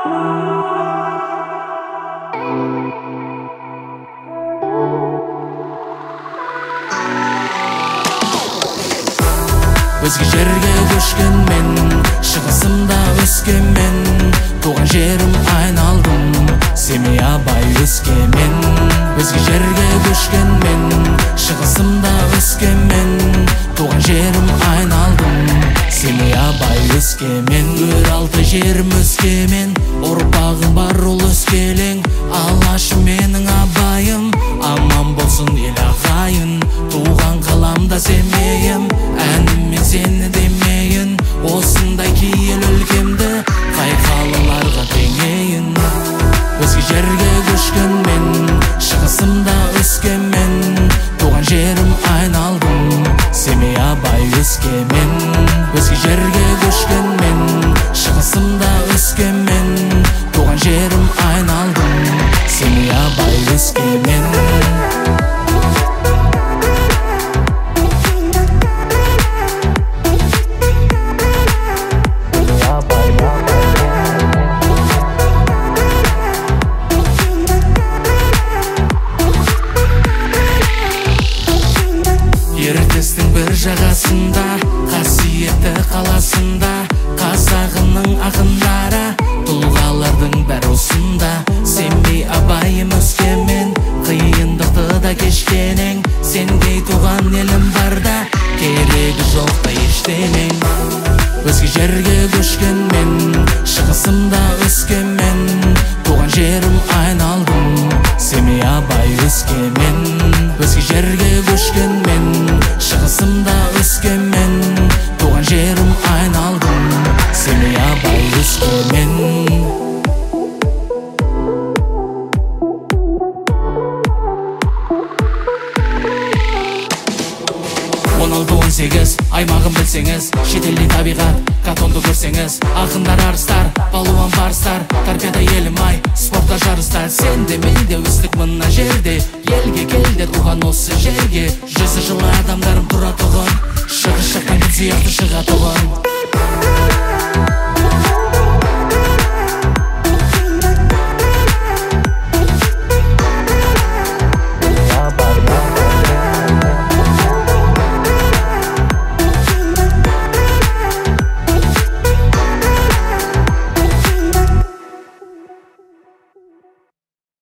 Өзге жерге көшкен мен, шығысымда өскен мен, туған жерім айналдым, Семей, Абай, Өскемен. Өзге жерге көшкен мен, шығысымда өскен мен, туған жерім айналдым, Семей, Абай, Өскемен. Өр алты жерім Өскемен, ұрпағым бар ол өскелең, алашым менің Абайым, аман болсын ел ағайын, туған қаламда Семейім, әніммен сені демейін, осындай киел өлкемді қай қалаларға теңейін. Өзге жерге көшкен мен, шығысымда өскен мен, туған жерім айналдым, Семей, Абай, Өскемен. Өзге жерге көшкен мен, шығысымда өскен мен, туған жерім айналдым, Семей, Абай, Өскемен. Ертістің бір жағасында, қасиетті қаласында, қазағының ақындары, тұлғалардың бәрі осында. Семей, Абайым, Өскемен, қиындықты да кешкенең, сендей туған елім барда, керегі жоқ та ештенең. Өзге жерге көшкен мен, шығысымда өскен мен, туған жерім айналдым, Семей, Абай, Өскемен. Өзге жерге көшкен мен, шығысымда өскен мен, туған жерім айналдым, Семей, Абай, Өскемен. 16-18 аймағын білсеңіз, шетелден табиғат, катонды көрсеңіз, ақындар арыстар, балуан барыстар, торпеда елім ай, спортта жарыстар. Сен де мен де өстік мына жерде, елге келді туған осы жерге, жүзі жылы адамдарым тұра тұғын, шығыс жақтан күн сияқты шыға тұғын.